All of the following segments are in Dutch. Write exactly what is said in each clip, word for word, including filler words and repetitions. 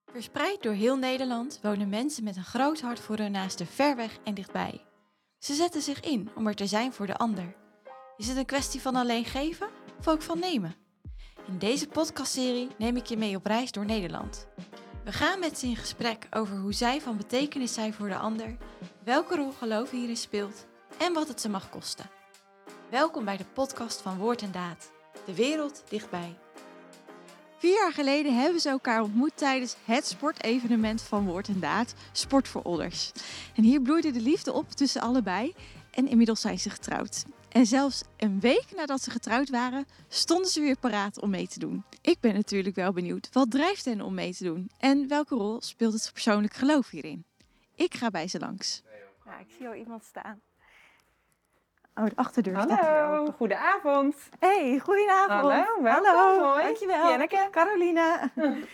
Verspreid door heel Nederland wonen mensen met een groot hart voor hun naasten ver weg en dichtbij. Ze zetten zich in om er te zijn voor de ander. Is het een kwestie van alleen geven of ook van nemen? In deze podcastserie neem ik je mee op reis door Nederland. We gaan met ze in gesprek over hoe zij van betekenis zijn voor de ander, welke rol geloof hierin speelt en wat het ze mag kosten. Welkom bij de podcast van Woord en Daad, de wereld dichtbij. Vier jaar geleden hebben ze elkaar ontmoet tijdens het sportevenement van Woord en Daad, Sport voor Odders. En hier bloeide de liefde op tussen allebei en inmiddels zijn ze getrouwd. En zelfs een week nadat ze getrouwd waren, stonden ze weer paraat om mee te doen. Ik ben natuurlijk wel benieuwd, wat drijft hen om mee te doen? En welke rol speelt het persoonlijk geloof hierin? Ik ga bij ze langs. Ja, ik zie al iemand staan. Oh, de achterdeur staat weer Hallo, open. goedenavond. Hey, goedenavond. Hallo, welkom. Hallo, Hoi. dankjewel. Janneke. Carolina.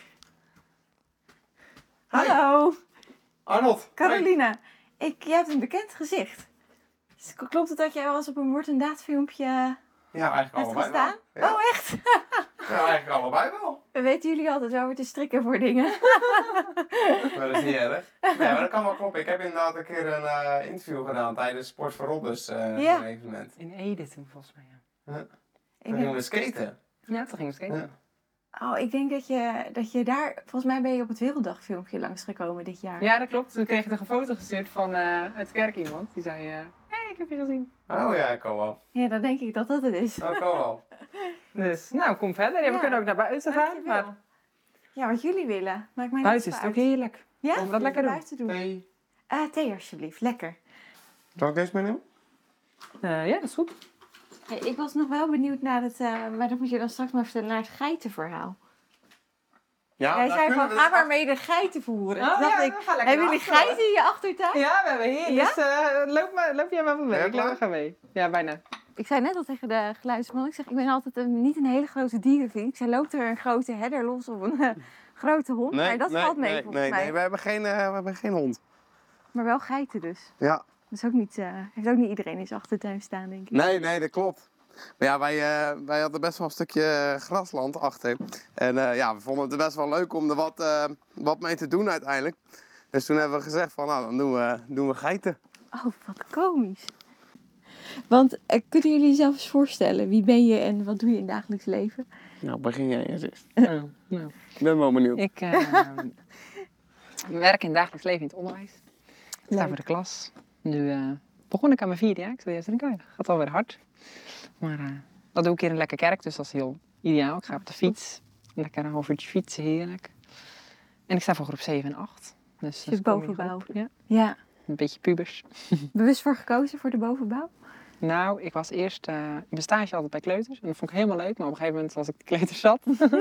Hallo, Arnold. Carolina. Ik, jij hebt een bekend gezicht. Klopt het dat jij wel eens op een Woord en Daad filmpje Ja, eigenlijk hebt allebei gestaan? wel. Ja. Oh, echt? Ja, eigenlijk allebei wel. We weten jullie altijd wel weer te strikken voor dingen. Maar dat is niet erg. Nee, maar dat kan wel kloppen. Ik heb inderdaad een keer een uh, interview gedaan tijdens Sport voor Rodders uh, Ja. evenement. In Ede toen volgens mij, ja. Ik Toen gingen denk, we skaten. Ja, toen ging het skaten. Ja. oh, ik denk dat je, dat je daar... Volgens mij ben je op het Werelddagfilmpje langsgekomen dit jaar. Ja, dat klopt. Toen kreeg ik nog een foto gestuurd van uh, uit de kerk iemand. Die zei, hé, uh, hey, ik heb je gezien. Oh ja, ik kan wel. Ja, dan denk ik dat dat het is. Oh, ik kan wel. Dus, nou, kom verder. Ja, we Ja. kunnen ook naar buiten gaan. Dankjewel. Maar Ja, wat jullie willen. Maakt mij buiten niks is het ook uit. heerlijk. Ja? Laten we dat lekker doen. Buiten doen. Thee. Ah, thee alsjeblieft. Lekker. Zal ik deze meenemen? Uh, ja, dat is goed. Hey, ik was nog wel benieuwd naar het... Uh, maar dat moet je dan straks maar vertellen, naar het geitenverhaal. Ja, Jij daar zei kunnen van, we ga dus maar mee de geiten voeren. Oh, Toen dacht ja, ik, we gaan lekker hebben naar jullie achteren. geiten in je achtertuin? Ja, we hebben hier. Ja? Dus uh, loop, maar, loop jij maar van Ben je mee. Ik loop klaar? gaan mee. Ja, bijna. Ik zei net al tegen de geluidsman, ik zeg, ik ben altijd een, niet een hele grote dierenvriend. Ik zei, loopt er een grote herder los of een uh, grote hond? maar dat valt mee nee, volgens nee, mij. nee, we hebben geen, uh, we hebben geen hond. Maar wel geiten dus. Ja. Dat is ook niet, uh, heeft ook niet iedereen in zijn achtertuin staan, denk ik. Nee, nee, dat klopt. Maar ja, wij, uh, wij hadden best wel een stukje grasland achter. En uh, ja, we vonden het best wel leuk om er wat, uh, wat mee te doen uiteindelijk. Dus toen hebben we gezegd van, nou, dan doen we, doen we geiten. Oh, wat komisch. Want uh, kunnen jullie jezelf eens voorstellen, wie ben je en wat doe je in het dagelijks leven? Nou, begin jij eens eerst. Oh, nou. Ik ben wel benieuwd. Ik uh, werk in het dagelijks leven in het onderwijs. Ik sta Leuk. voor de klas. Nu uh, begon ik aan mijn vierde jaar. Ik zei eerst, denk, oh ja, gaat alweer hard. Maar uh, dat doe ik hier in Lekker Kerk, dus dat is heel ideaal. Ik ga op de fiets. Lekker een half uurtje fietsen, heerlijk. En ik sta voor groep zeven en acht. Dus, Dus dat is een bovenbouw. groep. Ja, Ja, een beetje pubers. bewust voor gekozen voor de bovenbouw? Nou, ik was eerst uh, in mijn stage altijd bij kleuters. En dat vond ik helemaal leuk. Maar op een gegeven moment was ik de kleuters zat.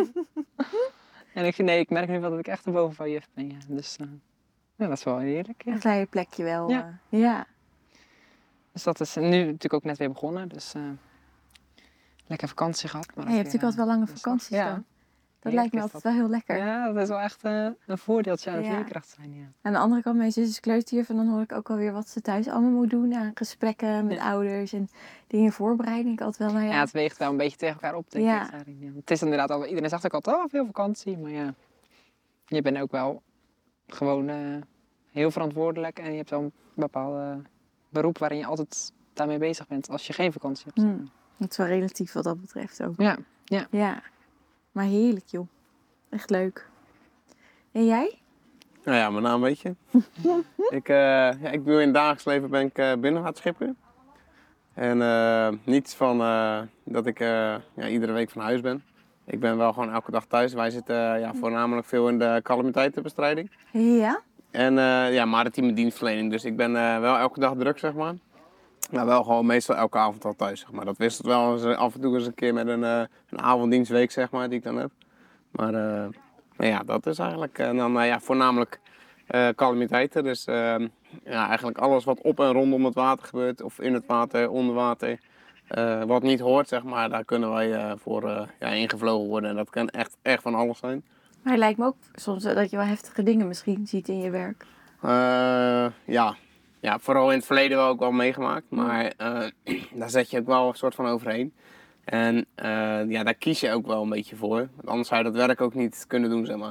En ik, nee, ik merk nu wel dat ik echt een bovenbouwjuf ben. Ja. Dus uh, ja, dat is wel heerlijk. Ja. Een klein plekje wel. Ja. uh, ja. Dus dat is nu natuurlijk ook net weer begonnen. Dus uh, lekker vakantie gehad. Maar Ja, je hebt natuurlijk altijd wel lange dus vakanties ja. dan. Dat Heerlijk lijkt me is altijd wel heel lekker. Ja, dat is wel echt uh, een voordeeltje aan de Ja. leerkracht zijn. Ja. Aan de andere kant, mijn zus is kleuterjuf en dan hoor ik ook alweer wat ze thuis allemaal moet doen aan gesprekken met Ja. ouders en dingen voorbereiden. Ik altijd wel, nou ja. Ja, het weegt wel een beetje tegen elkaar op, denk Ja. ik. daarin, ja. Het is inderdaad al, iedereen zegt ook altijd, oh, veel vakantie. Maar ja, je bent ook wel gewoon uh, heel verantwoordelijk. En je hebt wel een bepaald beroep waarin je altijd daarmee bezig bent als je geen vakantie hebt. Hmm. Dat is wel relatief wat dat betreft ook. Ja, ja. Ja, maar heerlijk joh. Echt leuk. En jij? Nou ja, mijn naam weet je. ik, uh, ja, ik doe in het dagelijks leven ben ik uh, binnenvaartschipper. En uh, niets van uh, dat ik uh, ja, iedere week van huis ben. Ik ben wel gewoon elke dag thuis. Wij zitten uh, ja, voornamelijk veel in de calamiteitenbestrijding. Ja? En uh, ja, maritieme dienstverlening. Dus ik ben uh, wel elke dag druk, zeg maar. Maar wel gewoon meestal elke avond al thuis, zeg maar. Dat wisselt wel eens, af en toe eens een keer met een, uh, een avonddienstweek, zeg maar, die ik dan heb. Maar uh, nou ja, dat is eigenlijk. En dan uh, ja, voornamelijk uh, calamiteiten. Dus uh, ja, eigenlijk alles wat op en rondom het water gebeurt. Of in het water, onder water. Uh, wat niet hoort, zeg maar, daar kunnen wij uh, voor uh, ja, ingevlogen worden. En dat kan echt, echt van alles zijn. Maar het lijkt me ook soms dat je wel heftige dingen misschien ziet in je werk. Uh, ja. ja, vooral in het verleden wel ook wel meegemaakt. Maar uh, daar zet je ook wel een soort van overheen. En uh, ja, daar kies je ook wel een beetje voor. Want anders zou je dat werk ook niet kunnen doen, zeg maar.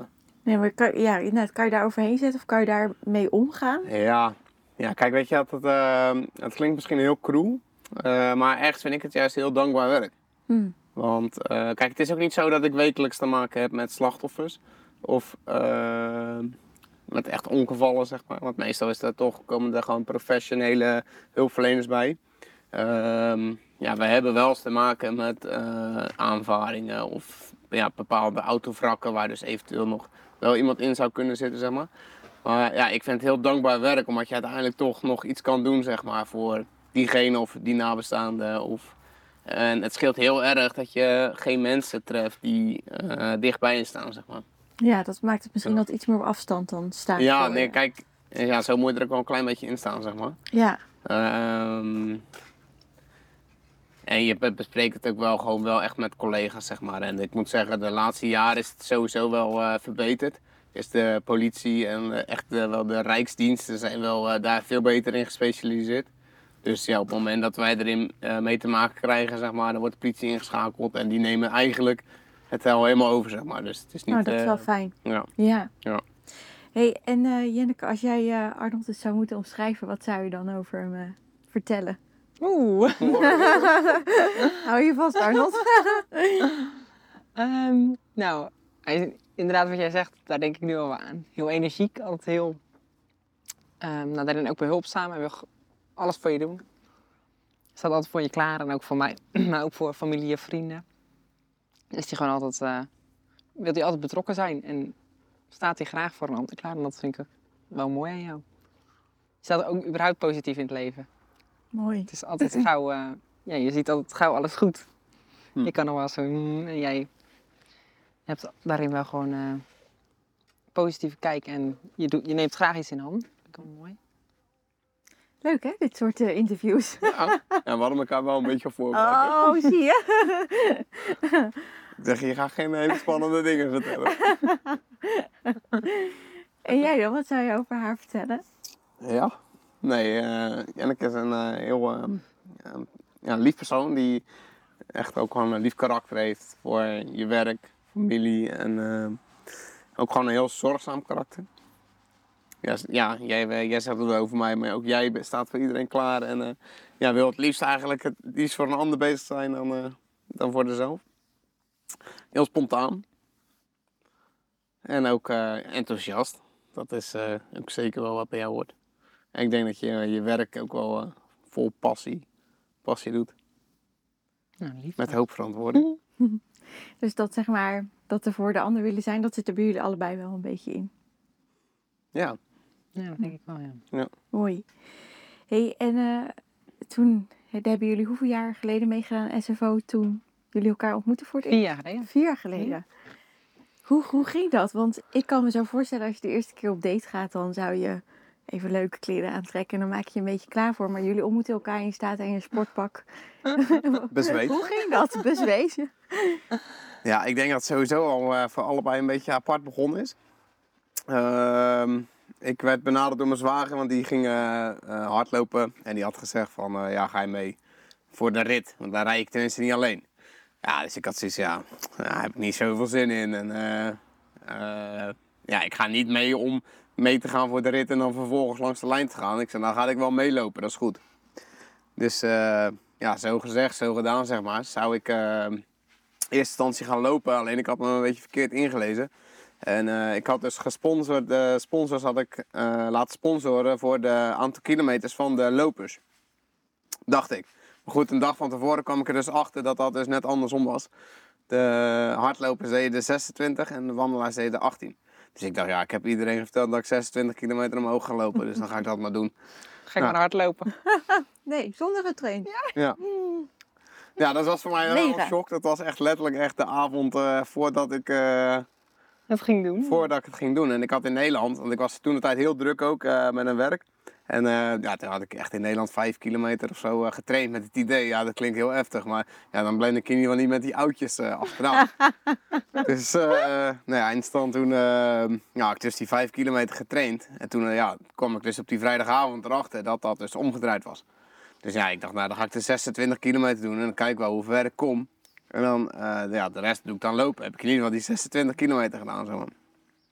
Nee, maar kan, ja, inderdaad, kan je daar overheen zetten of kan je daar mee omgaan? Ja, ja kijk, weet je, dat het, uh, het klinkt misschien heel cruel, uh, maar ergens vind ik het juist heel dankbaar werk. Hmm. Want uh, kijk, het is ook niet zo dat ik wekelijks te maken heb met slachtoffers of uh, met echt ongevallen, zeg maar. Want meestal is er toch, komen er gewoon professionele hulpverleners bij. Uh, ja, we hebben wel eens te maken met uh, aanvaringen of ja, bepaalde autovrakken waar dus eventueel nog wel iemand in zou kunnen zitten, zeg maar. Maar ja, ik vind het heel dankbaar werk, omdat je uiteindelijk toch nog iets kan doen, zeg maar, voor diegene of die nabestaande. Of... En het scheelt heel erg dat je geen mensen treft die uh, dichtbij je staan, zeg maar. Ja, dat maakt het misschien Ja. wat iets meer op afstand dan staan. Ja, voor nee, je. kijk, ja, zo moet je er ook wel een klein beetje in staan, zeg maar. Ja. Um, en je bespreekt het ook wel gewoon wel echt met collega's, zeg maar. En ik moet zeggen, de laatste jaren is het sowieso wel uh, verbeterd. Is de politie en uh, echt uh, wel de rijksdiensten zijn wel uh, daar veel beter in gespecialiseerd. Dus ja, op het moment dat wij erin uh, mee te maken krijgen, zeg maar, dan wordt de politie ingeschakeld en die nemen eigenlijk het al helemaal over, zeg maar. Dus het is niet... Nou, dat is uh, wel fijn. Ja. Ja. Ja. Hey, en uh, Jenneke, als jij uh, Arnold eens zou moeten omschrijven, wat zou je dan over hem uh, vertellen? Oeh. Hou je vast, Arnold. um, nou, hij, inderdaad wat jij zegt, daar denk ik nu al aan. Heel energiek, altijd heel... Um, nou, daarin ook behulpzaam. Hij wil alles voor je doen. Staat altijd voor je klaar en ook voor mij, maar ook voor familie en vrienden. Is hij gewoon altijd... Uh, wil hij altijd betrokken zijn en staat hij graag voor een ander klaar. En dat vind ik wel mooi aan jou. Je staat ook überhaupt positief in het leven. Mooi. Het is altijd gauw, uh, ja, je ziet altijd gauw alles goed. Hm. Je kan nog wel zo, mm, en jij hebt daarin wel gewoon uh, positieve kijk en je, doet, je neemt graag iets in hand. Dat vind ik wel mooi. Leuk hè, dit soort uh, interviews. Ja. Ja, we hadden elkaar wel een beetje voorbereid. Oh, zie je? Ik zeg, je gaat geen hele spannende dingen vertellen. En jij dan, wat zou je over haar vertellen? Ja? Nee, uh, Jenneke is een uh, heel uh, uh, ja, lief persoon die echt ook gewoon een lief karakter heeft voor je werk, familie en uh, ook gewoon een heel zorgzaam karakter. Ja, ja jij, jij zegt het over mij, maar ook jij staat voor iedereen klaar en uh, ja, wil het liefst eigenlijk het liefst voor een ander bezig zijn dan, uh, dan voor jezelf. Heel spontaan. En ook uh, enthousiast. Dat is uh, ook zeker wel wat bij jou hoort. En ik denk dat je je werk ook wel uh, vol passie, passie doet. Nou, lief. Met hoop verantwoording. Dus dat zeg maar, dat er voor de ander willen zijn, dat zit er bij jullie allebei wel een beetje in. Ja. Ja, dat denk ik wel, ja. Ja. Mooi. Hey, en uh, toen hebben jullie hoeveel jaar geleden meegedaan aan S F O toen jullie elkaar ontmoetten voor het Vier eerst? jaar geleden. Vier jaar geleden. Ja. Hoe, hoe ging dat? Want ik kan me zo voorstellen, als je de eerste keer op date gaat, dan zou je even leuke kleren aantrekken. En dan maak je je een beetje klaar voor. Maar jullie ontmoeten elkaar en je staat in je sportpak. Bezweet. Hoe ging dat? Bezweet? Ja, ik denk dat het sowieso al uh, voor allebei een beetje apart begonnen is. Uh, ik werd benaderd door mijn zwager, want die ging uh, uh, hardlopen. En die had gezegd van, uh, ja, ga je mee voor de rit. Want daar rijd ik tenminste niet alleen. Ja, dus ik had zoiets, ja, daar heb ik niet zoveel zin in. En uh, uh, ja, ik ga niet mee om mee te gaan voor de rit en dan vervolgens langs de lijn te gaan. Ik zei, nou ga ik wel meelopen, dat is goed. Dus uh, ja, zo gezegd, zo gedaan, zeg maar. Zou ik uh, in eerste instantie gaan lopen, alleen ik had me een beetje verkeerd ingelezen. En uh, ik had dus gesponsord, de sponsors had ik uh, laten sponsoren voor de aantal kilometers van de lopers. Dacht ik. Maar goed, een dag van tevoren kwam ik er dus achter dat dat dus net andersom was. De hardlopers deden de zesentwintig en de wandelaars deden de achttien. Dus ik dacht, ja, ik heb iedereen verteld dat ik zesentwintig kilometer omhoog ga lopen. Dus dan ga ik dat maar doen. Ga ik Nou. maar hardlopen. Nee, zonder getraind. Ja. Ja. Ja, dat was voor mij wel Mega. een shock. Dat was echt letterlijk echt de avond uh, voordat ik... Uh, Dat ging doen. Voordat ik het ging doen. En ik had in Nederland, want ik was toen de tijd heel druk ook uh, met een werk. En uh, ja, toen had ik echt in Nederland vijf kilometer of zo uh, getraind met het idee. Ja, dat klinkt heel heftig, maar ja, dan bleef ik in ieder geval niet met die oudjes uh, achteraan. Dus uh, nou ja, instant toen uh, ja, ik dus die vijf kilometer getraind. En toen uh, ja, kwam ik dus op die vrijdagavond erachter dat dat dus omgedraaid was. Dus ja, ik dacht, nou dan ga ik de zesentwintig kilometer doen en dan kijk ik wel hoe ver ik kom. En dan, uh, ja, de rest doe ik dan lopen. Heb ik in ieder geval die zesentwintig kilometer gedaan, zo.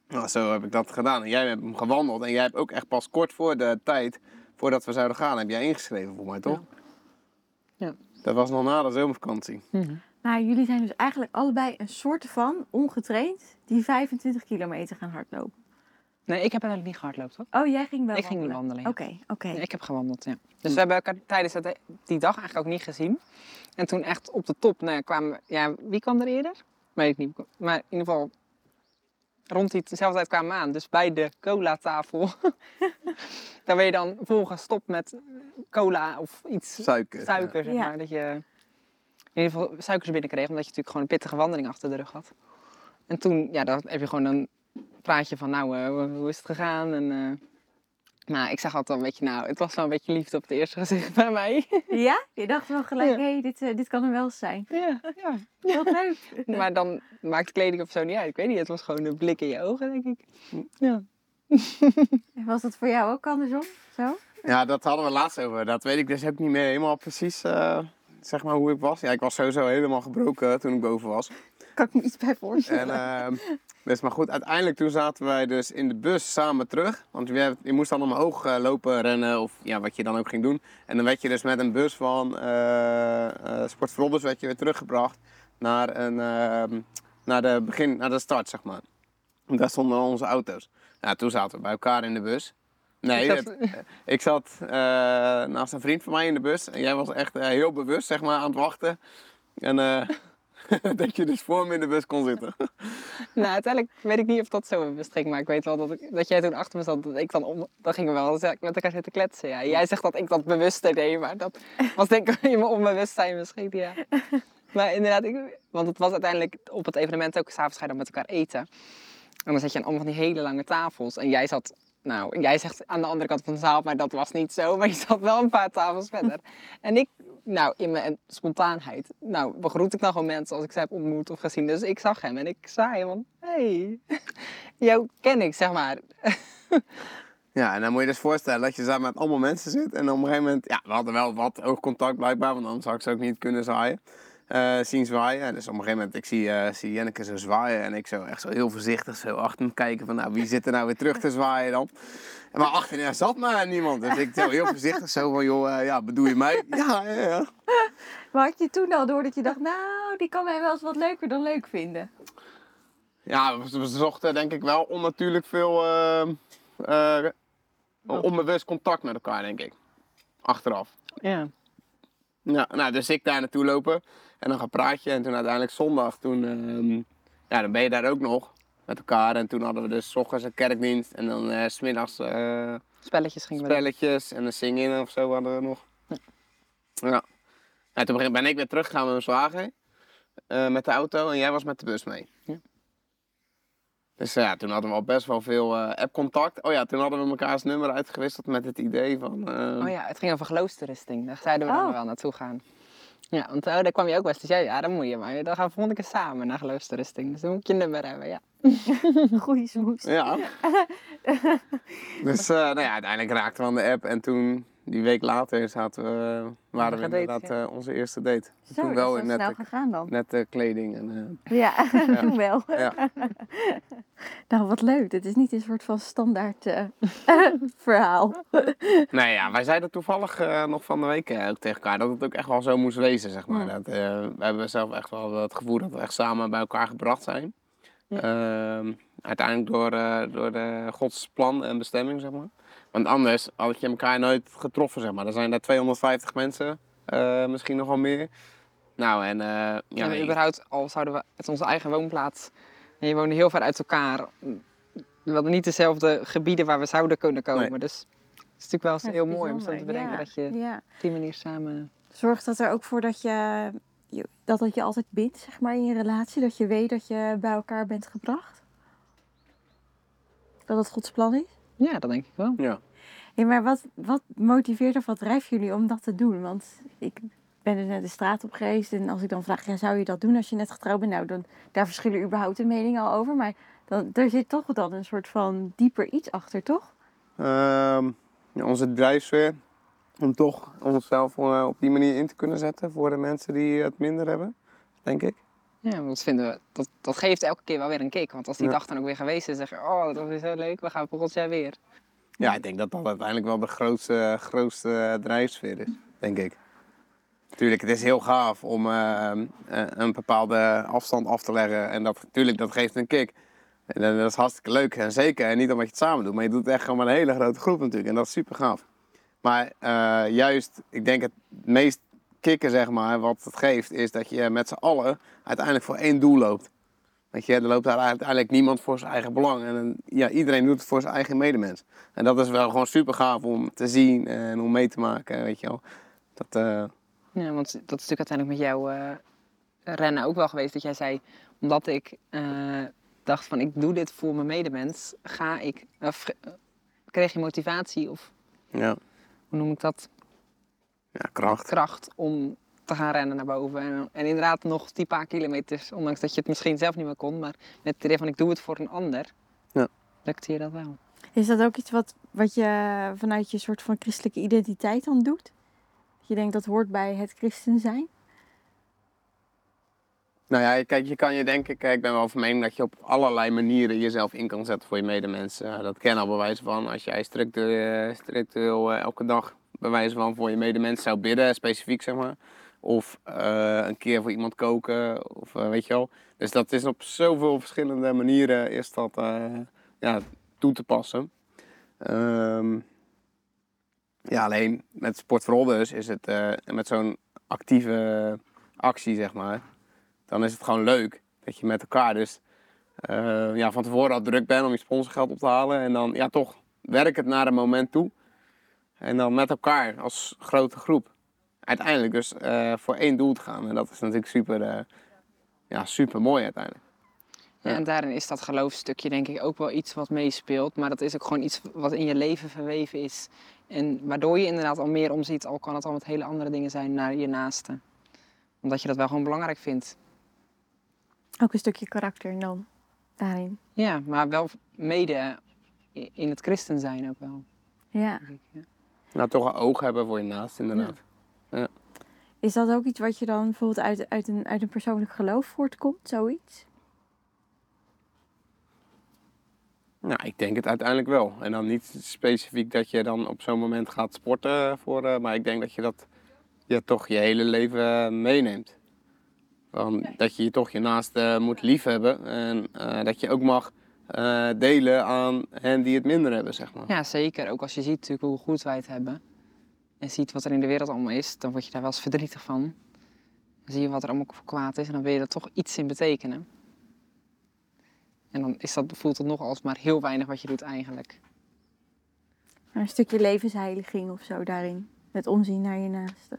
Nou, zo heb ik dat gedaan. En jij hebt hem gewandeld en jij hebt ook echt pas kort voor de tijd, voordat we zouden gaan, heb jij ingeschreven voor mij, toch? Ja. Ja. Dat was nog na de zomervakantie. Mm-hmm. Nou, jullie zijn dus eigenlijk allebei een soort van ongetraind die vijfentwintig kilometer gaan hardlopen. Nee, ik heb eigenlijk niet gehardloopt hoor. Oh, jij ging wel Ik ging niet wandelen? wandelen. Ja. Oké, oké. Nee, ik heb gewandeld, ja. Dus we hebben elkaar tijdens het, die dag eigenlijk ook niet gezien. En toen echt op de top nou, ja, kwamen... Ja, wie kwam er eerder? Weet ik niet. Maar in ieder geval, rond die dezelfde tijd kwamen we aan. Dus bij de cola-tafel. Daar ben je dan volgestopt met cola of iets... Suiker. Suiker, Ja. zeg Ja. maar. Dat je in ieder geval suikers binnenkreeg. Omdat je natuurlijk gewoon een pittige wandeling achter de rug had. En toen, ja, dan heb je gewoon een praatje van, nou, uh, hoe is het gegaan? En... Uh, Nou, ik zag altijd een beetje, nou, het was wel een beetje liefde op het eerste gezicht bij mij. Ja? Je dacht wel gelijk, Ja. hé, hey, dit, uh, dit kan er wel zijn. Ja, ja. Wat leuk. Maar dan maakt kleding of zo niet uit. Ik weet niet, het was gewoon een blik in je ogen, denk ik. Ja. Was dat voor jou ook andersom? Zo? Ja, dat hadden we laatst over. Dat weet ik dus ook niet meer helemaal precies, uh, zeg maar, hoe ik was. Ja, ik was sowieso helemaal gebroken toen ik boven was. Kan ik me iets bij voorstellen. En, uh, dus, maar goed, uiteindelijk toen zaten wij dus in de bus samen terug. Want je, je moest dan omhoog uh, lopen, rennen of ja, wat je dan ook ging doen. En dan werd je dus met een bus van uh, uh, Sport Vlodders werd je weer teruggebracht naar, een, uh, naar, de begin, naar de start, zeg maar. En daar stonden onze auto's. Ja, toen zaten we bij elkaar in de bus. Nee, Ik ik zat, zat, ik zat uh, naast een vriend van mij in de bus. En jij was echt uh, heel bewust, zeg maar, aan het wachten. En... Uh, dat je dus voor me in de bus kon zitten. Nou, uiteindelijk weet ik niet of dat zo bewust ging. Maar ik weet wel dat, ik, dat jij toen achter me zat. Dat ik dan om... Dan gingen we wel met elkaar zitten kletsen. Ja. Jij zegt dat ik dat bewuster deed. Maar dat was denk ik in mijn onbewustzijn misschien. Ja. Maar inderdaad, ik, want het was uiteindelijk op het evenement ook. 's Avonds ga je dan met elkaar eten. En dan zat je aan allemaal van die hele lange tafels. En jij zat... Nou, jij zegt aan de andere kant van de zaal, maar dat was niet zo. Maar je zat wel een paar tafels verder. En ik, nou, in mijn spontaanheid, nou, begroet ik dan gewoon mensen als ik ze heb ontmoet of gezien. Dus ik zag hem en ik zei hem van, hé, hey, jou ken ik, zeg maar. Ja, en dan moet je dus voorstellen dat je samen met allemaal mensen zit. En op een gegeven moment, ja, we hadden wel wat oogcontact blijkbaar, want anders had ik ze ook niet kunnen zwaaien. Uh, zien zwaaien. En dus op een gegeven moment, ik zie, uh, zie Jenneke zo zwaaien en ik zo echt zo heel voorzichtig zo achter hem kijken van, nou, wie zit er nou weer terug te zwaaien dan? En maar achterin er zat maar niemand. Dus ik zo heel voorzichtig zo van, joh, uh, ja, bedoel je mij? Ja, ja, ja. Maar had je toen al door dat je dacht, nou, die kan mij wel eens wat leuker dan leuk vinden? Ja, we, we zochten denk ik wel onnatuurlijk veel uh, uh, onbewust contact met elkaar, denk ik. Achteraf. Ja. Ja, nou, dus ik daar naartoe lopen en dan gaan praatje. En toen uiteindelijk zondag, toen, um, ja, dan ben je daar ook nog met elkaar. En toen hadden we dus 's ochtends een kerkdienst en dan uh, 's middags uh, Spelletjes gingen we spelletjes en een zingen of zo hadden we nog. Ja. Ja. En toen ben ik weer teruggegaan met mijn zwager, uh, met de auto en jij was met de bus mee. Ja. Dus ja, toen hadden we al best wel veel uh, appcontact. Oh ja, toen hadden we mekaars nummer uitgewisseld met het idee van... Uh... Oh ja, het ging over geloofstoerusting. Daar zeiden we Oh. dan wel naartoe gaan. Ja, want oh, daar kwam je ook best. Dus jij, ja, dan moet je maar. Dan gaan we volgende keer samen naar geloofstoerusting. Dus dan moet je nummer hebben, ja. Goeie smoes. Ja. Dus uh, nou ja, uiteindelijk raakten we aan de app en toen, die week later, zaten we, waren we gedate, inderdaad ja. uh, onze eerste date. Zo, toen dat wel is in wel net, snel de, gegaan dan. net de kleding. En, uh, Ja, Ja. toen wel. ja. Nou, wat leuk. Het is niet een soort van standaard uh, verhaal. Nee, ja, wij zeiden toevallig uh, nog van de week uh, ook tegen elkaar dat het ook echt wel zo moest wezen, zeg maar. Mm. Dat, uh, we hebben zelf echt wel het gevoel dat we echt samen bij elkaar gebracht zijn. Ja. Uh, uiteindelijk door, uh, door de Gods plan en bestemming, zeg maar. Want anders had je elkaar nooit getroffen, zeg maar. Er zijn daar tweehonderdvijftig mensen, uh, misschien nog wel meer. Nou, en... Uh, ja, Ja, maar ik- überhaupt, al zouden we, het is onze eigen woonplaats. En je woonde heel ver uit elkaar. We hadden niet dezelfde gebieden waar we zouden kunnen komen. Nee. Dus het is natuurlijk wel eens Ja, heel dat is mooi om zo te bijzonder. bedenken Ja, dat je ja. op die manier samen... Zorgt dat er ook voor dat je, je- dat het je altijd bindt, zeg maar, in je relatie? Dat je weet dat je bij elkaar bent gebracht? Dat het Gods plan is? Ja, dat denk ik wel. ja. Ja, maar wat, wat motiveert of wat drijft jullie om dat te doen? Want ik ben dus net de straat op geweest en als ik dan vraag, ja, zou je dat doen als je net getrouwd bent? Nou, dan, daar verschillen überhaupt de meningen al over. Maar dan, er zit toch dan een soort van dieper iets achter, toch? Ehm, ja, onze drijfveer om toch onszelf uh, op die manier in te kunnen zetten voor de mensen die het minder hebben, denk ik. Ja, want dat, vinden we, dat, dat geeft elke keer wel weer een kick. Want als die Ja. dag dan ook weer geweest is, zeg je, oh, dat was weer zo leuk, we gaan volgend jaar weer. Ja, ik denk dat dat uiteindelijk wel de grootste, grootste drijfsfeer is, denk ik. Tuurlijk, het is heel gaaf om uh, een bepaalde afstand af te leggen. En dat, tuurlijk, dat geeft een kick. En dat is hartstikke leuk. En zeker, en niet omdat je het samen doet, maar je doet het echt gewoon met een hele grote groep natuurlijk. En dat is super gaaf. Maar uh, juist, ik denk het meest kicken, zeg maar, wat het geeft, is dat je met z'n allen uiteindelijk voor één doel loopt. Weet je, er loopt daar uiteindelijk niemand voor zijn eigen belang. En ja, iedereen doet het voor zijn eigen medemens. En dat is wel gewoon super gaaf om te zien en om mee te maken, weet je wel. Dat, uh... Ja, want dat is natuurlijk uiteindelijk met jou uh, rennen ook wel geweest. Dat jij zei, omdat ik uh, dacht van ik doe dit voor mijn medemens, ga ik, of, uh, kreeg je motivatie of, ja. hoe noem ik dat? Ja, kracht. Kracht om te gaan rennen naar boven. En, en inderdaad nog die paar kilometers, ondanks dat je het misschien zelf niet meer kon, maar met het idee van ik doe het voor een ander, ja. lukte je dat wel. Is dat ook iets wat, wat je vanuit je soort van christelijke identiteit dan doet? Dat je denkt dat hoort bij het christen zijn? Nou ja, kijk, je kan je denken, kijk, ik ben wel van mening dat je op allerlei manieren jezelf in kan zetten voor je medemens. Uh, dat ken al bij wijze van, als jij structureel, structureel uh, elke dag bij wijze van voor je medemens zou bidden, specifiek zeg maar. Of uh, een keer voor iemand koken, of uh, weet je wel. Dus dat is op zoveel verschillende manieren is dat uh, ja, toe te passen. Um, ja, alleen met Sport voor All dus is het uh, met zo'n actieve actie, zeg maar. Dan is het gewoon leuk dat je met elkaar dus uh, ja, van tevoren al druk bent om je sponsorgeld op te halen. En dan ja, toch werk het naar een moment toe. En dan met elkaar als grote groep. Uiteindelijk dus uh, voor één doel te gaan. En dat is natuurlijk super, uh, ja, super mooi uiteindelijk. Ja, en daarin is dat geloofsstukje denk ik ook wel iets wat meespeelt. Maar dat is ook gewoon iets wat in je leven verweven is. En waardoor je inderdaad al meer omziet, al kan het al met hele andere dingen zijn naar je naaste. Omdat je dat wel gewoon belangrijk vindt. Ook een stukje karakter dan daarin. Ja, maar wel mede in het christen zijn ook wel. Ja. ja. Nou, toch een oog hebben voor je naast inderdaad. Ja. Ja. Is dat ook iets wat je dan bijvoorbeeld uit, uit, een, uit een persoonlijk geloof voortkomt, zoiets? Nou, ik denk het uiteindelijk wel. En dan niet specifiek dat je dan op zo'n moment gaat sporten, voor, uh, maar ik denk dat je dat je toch je hele leven meeneemt. Van, dat je je toch je naaste moet liefhebben en uh, dat je ook mag uh, delen aan hen die het minder hebben, zeg maar. Ja, zeker. Ook als je ziet natuurlijk hoe goed wij het hebben en ziet wat er in de wereld allemaal is, dan word je daar wel eens verdrietig van. Dan zie je wat er allemaal voor kwaad is en dan wil je er toch iets in betekenen. En dan is dat, voelt het nog als maar heel weinig wat je doet eigenlijk. Een stukje levensheiliging of zo daarin. Het omzien naar je naaste.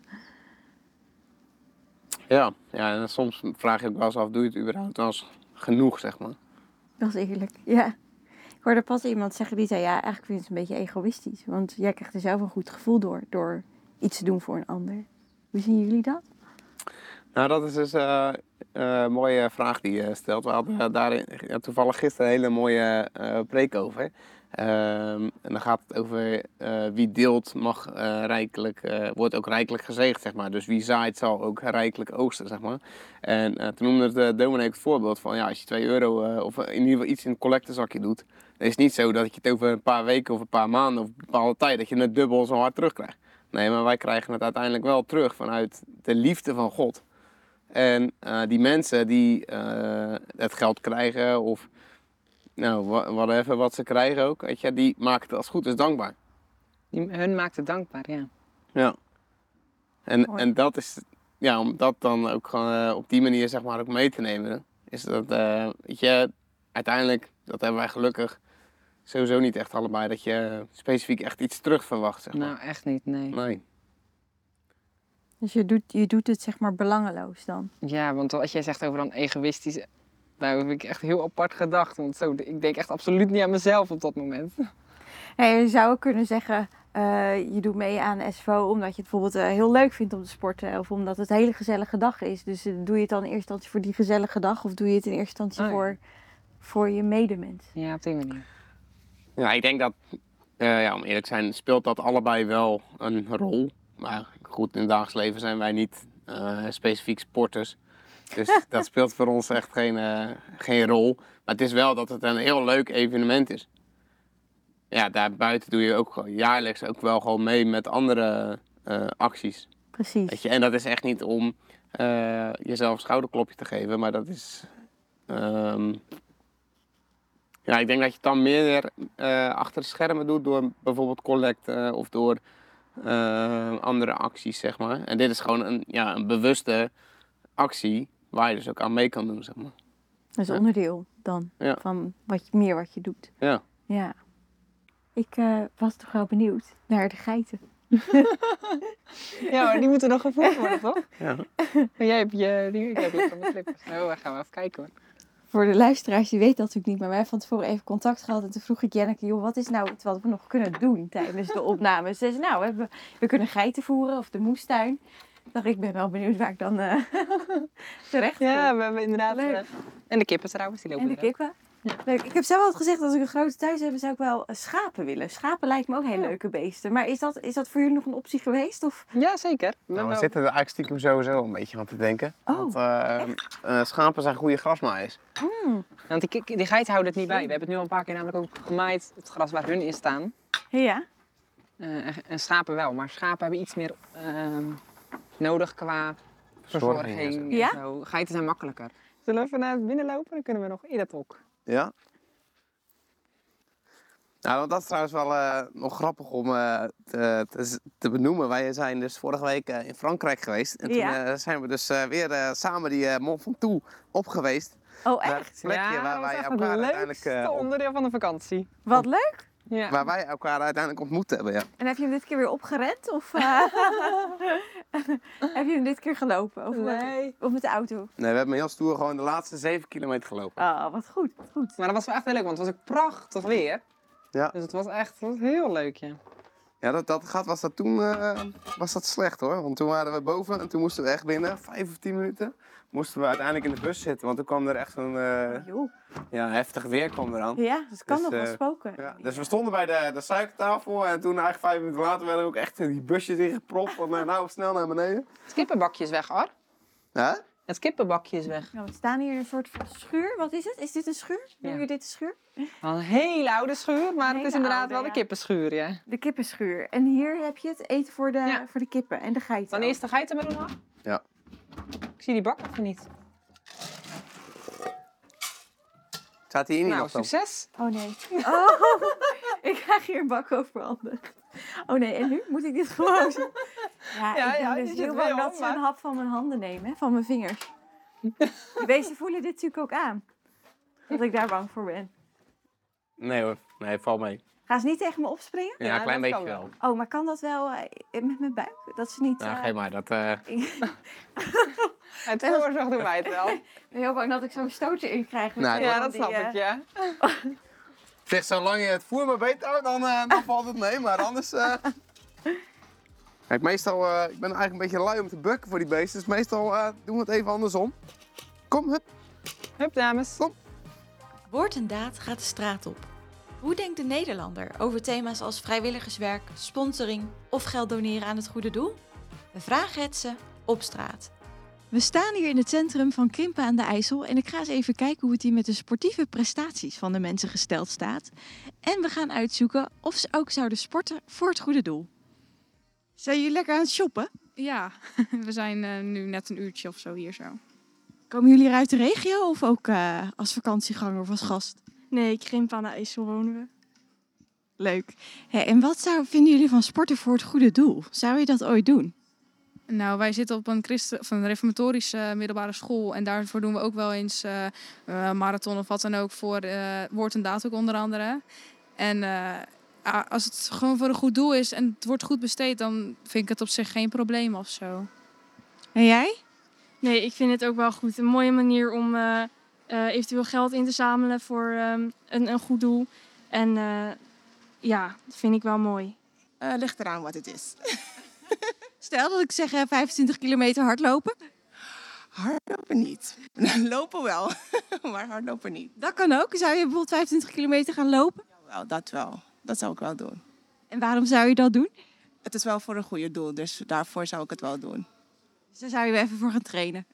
Ja, ja, en soms vraag je ook wel eens af, doe je het überhaupt wel eens genoeg, zeg maar. Dat is eerlijk, ja. Ik hoorde pas iemand zeggen die zei, ja, eigenlijk vind ik het een beetje egoïstisch. Want jij krijgt er zelf een goed gevoel door, door iets te doen voor een ander. Hoe zien jullie dat? Nou, dat is dus uh, uh, een mooie vraag die je stelt. We hadden uh, daar ja, toevallig gisteren een hele mooie uh, preek over. Uh, en dan gaat het over uh, wie deelt mag uh, rijkelijk, uh, wordt ook rijkelijk gezegend, zeg maar. Dus wie zaait zal ook rijkelijk oogsten, zeg maar. En uh, toen noemde de dominee het voorbeeld van, ja, als je twee euro uh, of in ieder geval iets in het collectezakje doet, dan is het niet zo dat je het over een paar weken of een paar maanden of een bepaalde tijd, dat je het dubbel zo hard terugkrijgt. Nee, maar wij krijgen het uiteindelijk wel terug vanuit de liefde van God. En uh, die mensen die uh, het geld krijgen of nou, whatever wat ze krijgen ook, weet je, die maken het als het goed is dankbaar. Die, hun maakt het dankbaar, ja. Ja. En, en dat is, ja, om dat dan ook gewoon uh, op die manier zeg maar ook mee te nemen, is dat, uh, weet je, uiteindelijk, dat hebben wij gelukkig sowieso niet echt allebei, dat je specifiek echt iets terug verwacht, zeg maar. Nou, echt niet, nee. Nee. Dus je doet, je doet het zeg maar belangeloos dan? Ja, want wat jij zegt over dan egoïstisch, nou heb ik echt heel apart gedacht. Want zo, ik denk echt absoluut niet aan mezelf op dat moment. Ja, je zou ook kunnen zeggen, uh, je doet mee aan S V O omdat je het bijvoorbeeld uh, heel leuk vindt om te sporten. Of omdat het een hele gezellige dag is. Dus uh, doe je het dan in eerste instantie voor die gezellige dag? Of doe je het in eerste instantie oh, ja. voor, voor je medemens? Ja, op die manier. Ja, ik denk dat, uh, ja, om eerlijk te zijn, speelt dat allebei wel een rol. Maar goed, in het dagelijks leven zijn wij niet uh, specifiek sporters. Dus dat speelt voor ons echt geen, uh, geen rol. Maar het is wel dat het een heel leuk evenement is. Ja, daarbuiten doe je ook jaarlijks ook wel gewoon mee met andere uh, acties. Precies. Weet je? En dat is echt niet om uh, jezelf een schouderklopje te geven, maar dat is... Um, ja, ik denk dat je het dan meer uh, achter de schermen doet door bijvoorbeeld collect uh, of door uh, andere acties, zeg maar. En dit is gewoon een, ja, een bewuste actie waar je dus ook aan mee kan doen, zeg maar. Dat is ja. onderdeel dan ja. van wat je, meer wat je doet. Ja. Ja. Ik uh, was toch wel benieuwd naar de geiten. Ja, maar die moeten nog gevoerd worden, toch? Ja. Maar jij hebt je... Ik heb je van de slippers. Nou, we gaan we even kijken hoor. Voor de luisteraars, die weten dat natuurlijk niet, maar wij hebben van tevoren even contact gehad. En toen vroeg ik Jenneke, joh, wat is nou iets wat we nog kunnen doen tijdens de opname? Ze zei, nou, we, hebben, we kunnen geiten voeren of de moestuin. Ik dacht, ik ben wel benieuwd waar ik dan uh, terecht kom. Ja, we hebben inderdaad... Uh, en de kippen trouwens, die lopen En de kippen. Ja. Leuk. Ik heb zelf altijd gezegd, als ik een grote thuis heb, zou ik wel schapen willen. Schapen lijkt me ook heel leuke beesten. Maar is dat, is dat voor jullie nog een optie geweest? Of? Ja, zeker. Nou, we zitten er eigenlijk stiekem sowieso een beetje aan te denken. Oh, Want uh, uh, schapen zijn goede grasmaaiers. Mm. Want die, die geiten houden het niet bij. We hebben het nu al een paar keer namelijk ook gemaaid, het gras waar hun in staan. Ja. Uh, en, en schapen wel, maar schapen hebben iets meer uh, nodig qua verzorging. Ja? Zo. Geiten zijn makkelijker. Zullen we even naar binnen lopen? Dan kunnen we nog in het hok. Ja. Nou, dat is trouwens wel uh, nog grappig om uh, te, te, te benoemen. Wij zijn dus vorige week uh, in Frankrijk geweest. En ja. toen uh, zijn we dus uh, weer uh, samen die uh, Mont Ventoux op geweest. Oh, echt? Het plekje ja, waar wij elkaar het uiteindelijk... Het uh, onderdeel van de vakantie. Wat leuk! Ja. Waar wij elkaar uiteindelijk ontmoet hebben, ja. En heb je hem dit keer weer opgerend? Of uh, heb je hem dit keer gelopen? Of, nee. Of met de auto? Nee, we hebben heel stoer gewoon de laatste zeven kilometer gelopen. Oh, wat goed, wat goed. Maar dat was wel echt heel leuk, want het was ook prachtig weer. Ja. Dus het was echt het was heel leuk, ja. Ja, dat, dat gaat, was dat toen uh, was dat slecht hoor. Want toen waren we boven en toen moesten we echt binnen vijf of tien minuten moesten we uiteindelijk in de bus zitten. Want toen kwam er echt een uh, ja, heftig weer kwam eraan. Ja, dus het kan dus, nog wel uh, spoken. Ja, dus we stonden bij de, de suikertafel en toen eigenlijk vijf minuten later werden we ook echt die busjes ingepropt. Van uh, nou snel naar beneden. Het kippenbakje is weg, hoor. Huh? Het kippenbakje is weg. Nou, we staan hier in een soort van schuur. Wat is het? Is dit een schuur? Noem je dit een schuur? Al een hele oude schuur, maar het is inderdaad oude, wel ja. de kippenschuur, ja. De kippenschuur. En hier heb je het eten voor de, ja. voor de kippen en de geiten. Dan eerst de geiten met nog. Ja. Ik zie die bak of niet. Staat hij in Nou, nog dan? succes. Oh nee. Oh, ik krijg hier een bak overhandigd. Oh nee, en nu moet ik dit gewoon zo... Ja, Ja, ik ben ja, dus je heel zit bang wel, dat ze maar- een hap van mijn handen nemen, hè, van mijn vingers. Die beesten voelen dit natuurlijk ook aan. Dat ik daar bang voor ben. Nee hoor, nee, val mee. Gaan ze niet tegen me opspringen? Ja, Ja, een klein dat beetje kan wel. Oh, maar kan dat wel uh, met mijn buik? Dat ze niet... Nou, uh, geef maar, dat... Uh... Het veroorzaakt doen wij het wel. Ik ben heel bang dat ik zo'n stoot erin krijg. met Nou, zo'n Ja, van dat die, snap uh, ik, ja. Zeg, zolang je het voer maar beter houdt, dan, uh, dan valt het mee. Maar anders... Uh... Kijk, meestal... Uh, ik ben eigenlijk een beetje lui om te bukken voor die beesten. Dus meestal uh, doen we het even andersom. Kom, hup. Hup, dames. Kom. Woord en daad gaat de straat op. Hoe denkt de Nederlander over thema's als vrijwilligerswerk, sponsoring of geld doneren aan het goede doel? We vragen het ze op straat. We staan hier in het centrum van Krimpen aan de IJssel en ik ga eens even kijken hoe het hier met de sportieve prestaties van de mensen gesteld staat. En we gaan uitzoeken of ze ook zouden sporten voor het goede doel. Zijn jullie lekker aan het shoppen? Ja, we zijn uh, nu net een uurtje of zo hier zo. Komen jullie hier uit de regio of ook uh, als vakantieganger of als gast? Nee, Krimpen aan de IJssel wonen we. Leuk. Hey, en wat zou, vinden jullie van sporten voor het goede doel? Zou je dat ooit doen? Nou, wij zitten op een, christen, of een reformatorische uh, middelbare school. En daarvoor doen we ook wel eens uh, uh, marathon of wat dan ook voor uh, woord en daad ook onder andere. En uh, als het gewoon voor een goed doel is en het wordt goed besteed, dan vind ik het op zich geen probleem of zo. En jij? Nee, ik vind het ook wel goed. Een mooie manier om uh, uh, eventueel geld in te zamelen voor um, een, een goed doel. En uh, ja, dat vind ik wel mooi. Uh, ligt eraan wat het is. Stel dat ik zeg uh, vijfentwintig kilometer hardlopen. Hardlopen niet. Lopen wel, maar hardlopen niet. Dat kan ook. Zou je bijvoorbeeld vijfentwintig kilometer gaan lopen? Jawel, dat wel. Dat zou ik wel doen. En waarom zou je dat doen? Het is wel voor een goede doel, dus daarvoor zou ik het wel doen. Dus daar zou je even voor gaan trainen.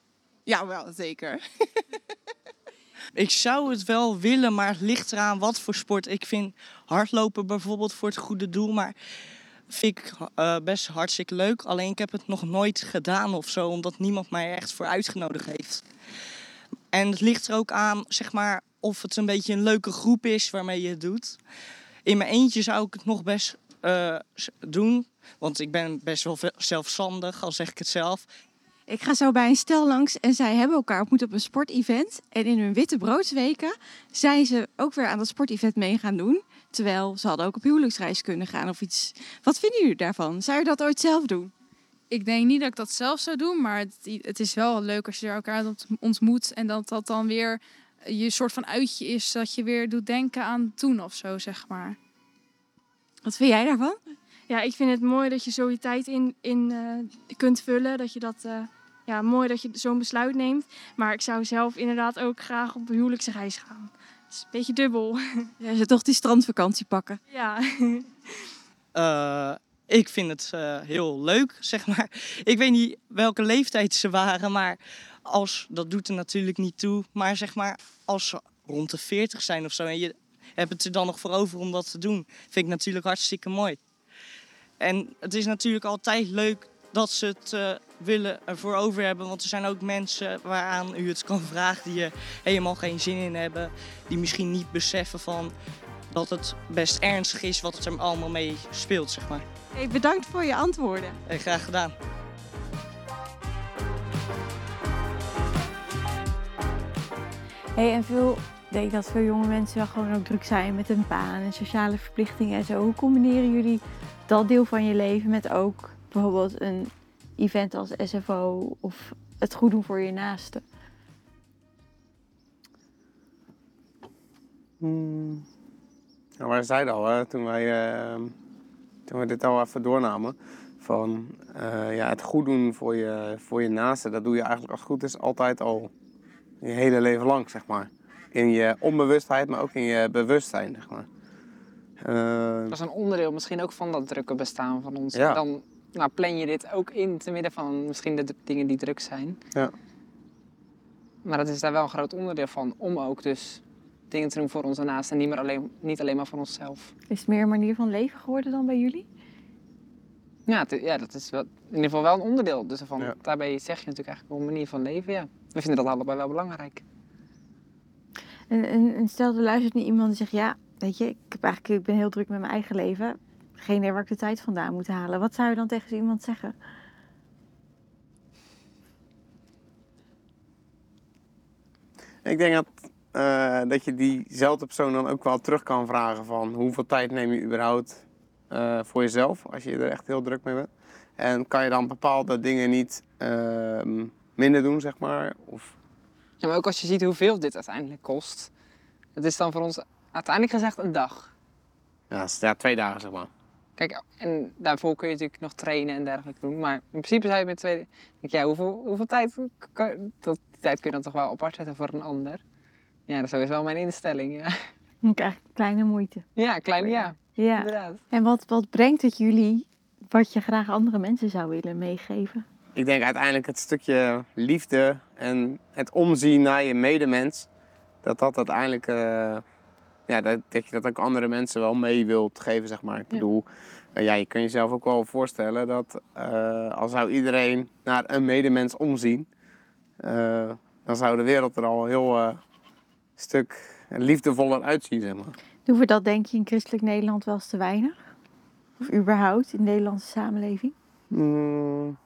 Ja, wel, zeker. Ik zou het wel willen, maar het ligt eraan wat voor sport. Ik vind hardlopen bijvoorbeeld voor het goede doel, maar vind ik uh, best hartstikke leuk. Alleen ik heb het nog nooit gedaan of zo, omdat niemand mij er echt voor uitgenodigd heeft. En het ligt er ook aan, zeg maar, of het een beetje een leuke groep is waarmee je het doet. In mijn eentje zou ik het nog best uh, doen, want ik ben best wel zelfstandig, al zeg ik het zelf. Ik ga zo bij een stel langs en zij hebben elkaar ontmoet op een sportevent. En in hun witte broodsweken zijn ze ook weer aan dat sportevent mee gaan doen. Terwijl ze hadden ook op huwelijksreis kunnen gaan of iets. Wat vinden jullie daarvan? Zou je dat ooit zelf doen? Ik denk niet dat ik dat zelf zou doen, maar het, het is wel leuk als je elkaar ontmoet. En dat dat dan weer je soort van uitje is, dat je weer doet denken aan toen of zo, zeg maar. Wat vind jij daarvan? Ja, ik vind het mooi dat je zo je tijd in, in uh, kunt vullen. Dat je dat, uh, ja, mooi dat je zo'n besluit neemt. Maar ik zou zelf inderdaad ook graag op huwelijksreis gaan. Het is een beetje dubbel. Ja, ze toch die strandvakantie pakken. Ja. Uh, ik vind het uh, heel leuk, zeg maar. Ik weet niet welke leeftijd ze waren, maar als, dat doet er natuurlijk niet toe. Maar zeg maar, als ze rond de veertig zijn of zo en je hebt het er dan nog voor over om dat te doen, vind ik natuurlijk hartstikke mooi. En het is natuurlijk altijd leuk dat ze het uh, willen ervoor over hebben. Want er zijn ook mensen waaraan u het kan vragen die er helemaal geen zin in hebben. Die misschien niet beseffen van dat het best ernstig is wat er allemaal mee speelt, zeg maar. Hey, bedankt voor je antwoorden. Hey, graag gedaan. Hey, en veel, ik denk dat veel jonge mensen wel gewoon ook druk zijn met een baan en sociale verplichtingen en zo. Hoe combineren jullie dat deel van je leven met ook bijvoorbeeld een event als S F O of het goed doen voor je naasten? Hmm. Nou, wij zeiden al, hè, toen, wij, uh, toen we dit al even doornamen, van uh, ja, het goed doen voor je, voor je naasten, dat doe je eigenlijk als het goed is altijd al je hele leven lang, zeg maar. In je onbewustheid, maar ook in je bewustzijn, zeg maar. Uh, Dat is een onderdeel misschien ook van dat drukke bestaan van ons. Ja. En dan nou, plan je dit ook in te midden van misschien de d- dingen die druk zijn. Ja. Maar dat is daar wel een groot onderdeel van, om ook dus dingen te doen voor onze naasten en niet, meer alleen, niet alleen maar voor onszelf. Is het meer een manier van leven geworden dan bij jullie? Ja, het, ja dat is wel, in ieder geval wel een onderdeel. Dus van, Ja. daarbij zeg je natuurlijk eigenlijk een manier van leven. Ja. We vinden dat allebei wel belangrijk. En, en, en stel er luistert nu iemand die zegt, ja, weet je, ik, heb eigenlijk, ik ben heel druk met mijn eigen leven. Geen idee waar ik de tijd vandaan moet halen. Wat zou je dan tegen zo iemand zeggen? Ik denk dat, uh, dat je diezelfde persoon dan ook wel terug kan vragen van hoeveel tijd neem je überhaupt uh, voor jezelf als je er echt heel druk mee bent. En kan je dan bepaalde dingen niet uh, minder doen, zeg maar? Of... Ja, maar ook als je ziet hoeveel dit uiteindelijk kost. Het is dan voor ons uiteindelijk gezegd een dag. Ja, ja twee dagen, zeg maar. Kijk, en daarvoor kun je natuurlijk nog trainen en dergelijke doen. Maar in principe zou je met twee... Denk ik, ja, hoeveel, hoeveel tijd... Kan, dat, die tijd kun je dan toch wel apart zetten voor een ander. Ja, dat is wel mijn instelling, ja. Ik krijg een kleine moeite. Ja, kleine ja. Ja. Inderdaad. En wat, wat brengt het jullie wat je graag andere mensen zou willen meegeven? Ik denk uiteindelijk het stukje liefde en het omzien naar je medemens. Dat dat uiteindelijk... Uh, ja, dat, dat je dat ook andere mensen wel mee wilt geven, zeg maar. Ik bedoel, uh, ja, je kan jezelf ook wel voorstellen dat uh, al zou iedereen naar een medemens omzien, uh, dan zou de wereld er al een heel uh, stuk liefdevoller uitzien, zeg maar. Doen we dat, denk je, in christelijk Nederland wel eens te weinig? Of überhaupt in de Nederlandse samenleving? Mm.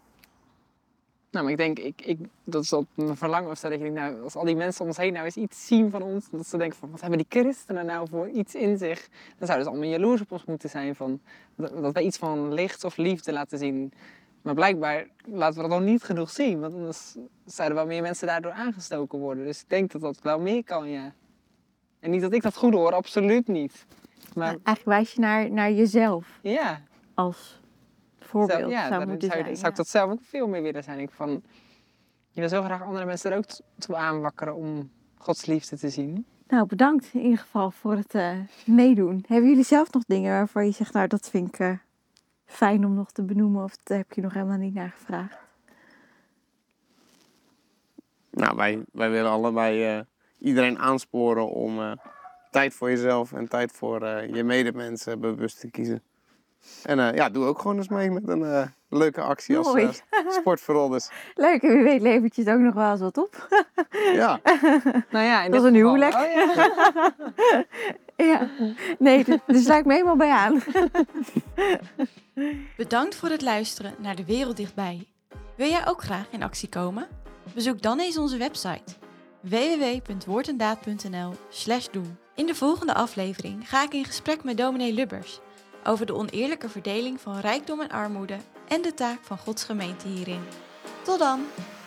Nou, maar ik denk, ik, ik, dat is dat mijn verlangen of zo, dat je denkt, nou, als al die mensen om ons heen nou eens iets zien van ons, dat ze denken van, wat hebben die christenen nou voor iets in zich? Dan zouden ze allemaal jaloers op ons moeten zijn, van, dat, dat wij iets van licht of liefde laten zien. Maar blijkbaar laten we dat nog niet genoeg zien, want anders zouden wel meer mensen daardoor aangestoken worden. Dus ik denk dat dat wel meer kan, ja. En niet dat ik dat goed hoor, absoluut niet. Maar Ja, eigenlijk wijs je naar, naar jezelf ja. als voorbeeld. Zou, ja, zou dan moeten zou, zijn. zou ik dat zelf ook veel meer willen zijn. Ik van, je wil zo graag andere mensen er ook toe aanwakkeren om Gods liefde te zien. Nou, bedankt in ieder geval voor het uh, meedoen. Hebben jullie zelf nog dingen waarvan je zegt, nou dat vind ik uh, fijn om nog te benoemen of daar heb je nog helemaal niet naar gevraagd? Nou, wij, wij willen allebei uh, iedereen aansporen om uh, tijd voor jezelf en tijd voor uh, je medemensen bewust te kiezen. En uh, ja, doe ook gewoon eens mee met een uh, leuke actie als uh, Sport for All. Dus. Leuk, en wie weet levert je het ook nog wel eens wat op. Ja. Nou ja, in dat is dit een geval huwelijk. wel, ja. Ja, nee, dus daar sluit ik me helemaal bij aan. Bedankt voor het luisteren naar De Wereld Dichtbij. Wil jij ook graag in actie komen? Bezoek dan eens onze website w w w punt woordendaad punt n l slash doen. In de volgende aflevering ga ik in gesprek met dominee Lubbers over de oneerlijke verdeling van rijkdom en armoede en de taak van Gods gemeente hierin. Tot dan!